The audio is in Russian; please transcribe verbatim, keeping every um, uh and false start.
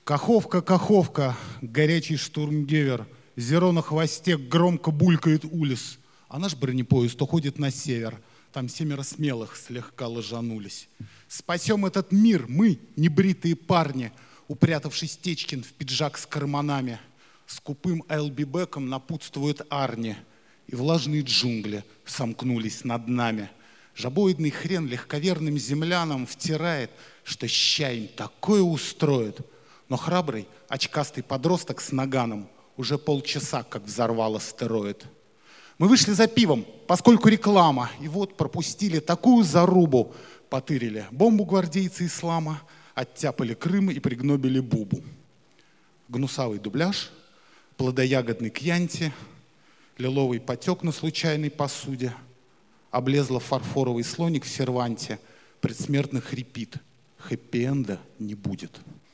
Каховка, Каховка, горячий штурмгевер, зеро на хвосте громко булькает улис, а наш бронепоезд уходит на север. Там семеро смелых слегка ложанулись. Спасем этот мир мы, небритые парни, упрятавшись Течкин в пиджак с карманами. Скупым Элбибеком напутствует Арни, и влажные джунгли сомкнулись над нами. Жабоидный хрен легковерным землянам втирает, что ща им такое устроит. Но храбрый, очкастый подросток с наганом уже полчаса как взорвал астероид. Мы вышли за пивом, поскольку реклама, и вот пропустили такую зарубу. Потырили бомбу гвардейцы ислама, оттяпали Крым и пригнобили Бубу. Гнусавый дубляж, плодоягодный кьянти, лиловый потек на случайной посуде, облезла фарфоровый слоник в серванте, предсмертно хрипит. Хэппи-энда не будет.